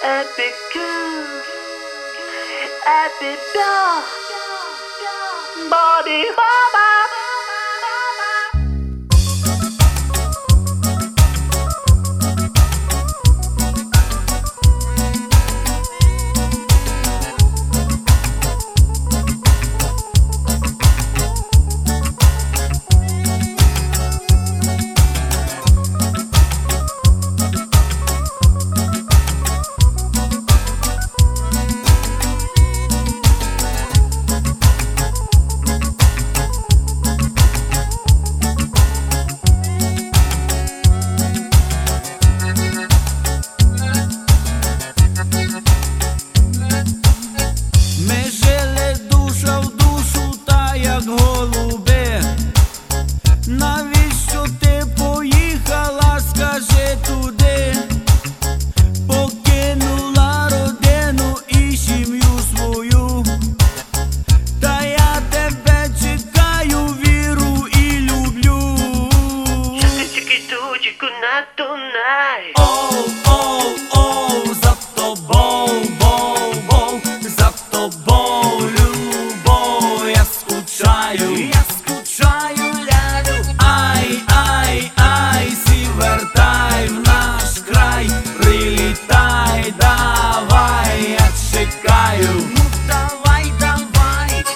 Epic girl, epic doll, body baba. Навіщо ти поїхала, скажи туди? Покинула родину і сім'ю свою. Та я тебе чекаю, віру і люблю. Чики-чики-ту-чику на тунай. Оу, оу, оу, за тобою, боу, за тобою, любов, я скучаю. Вертай в наш край, прилітай, давай, я чекаю. Ну давай, давай.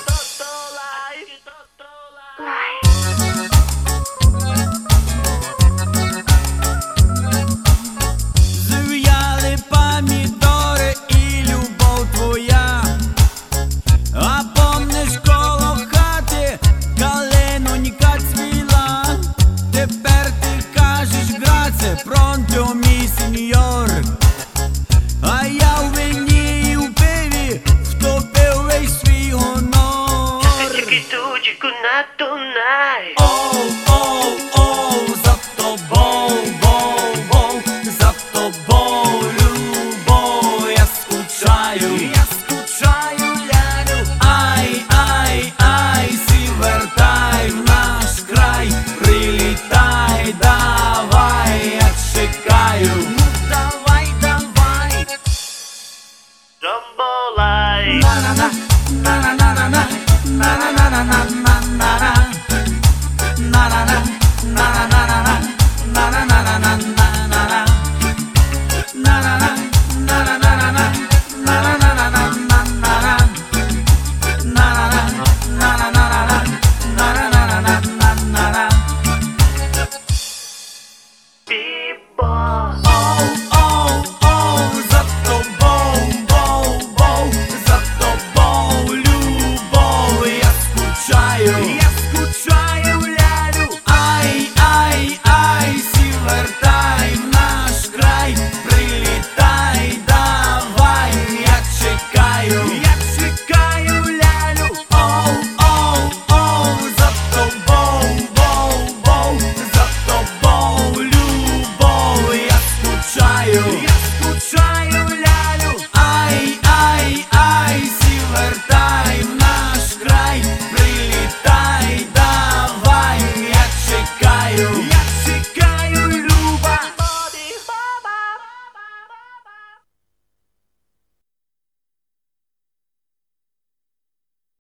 Зів'яли помідори і любов твоя. А помниш, коло хати калинонька цвіла. Тепер ти кажеш, граце, пронто, мій сеньор. А я в вині і в пиві втопив весь свій гонор. Чики-чики-ту-чику на тунай. Оу,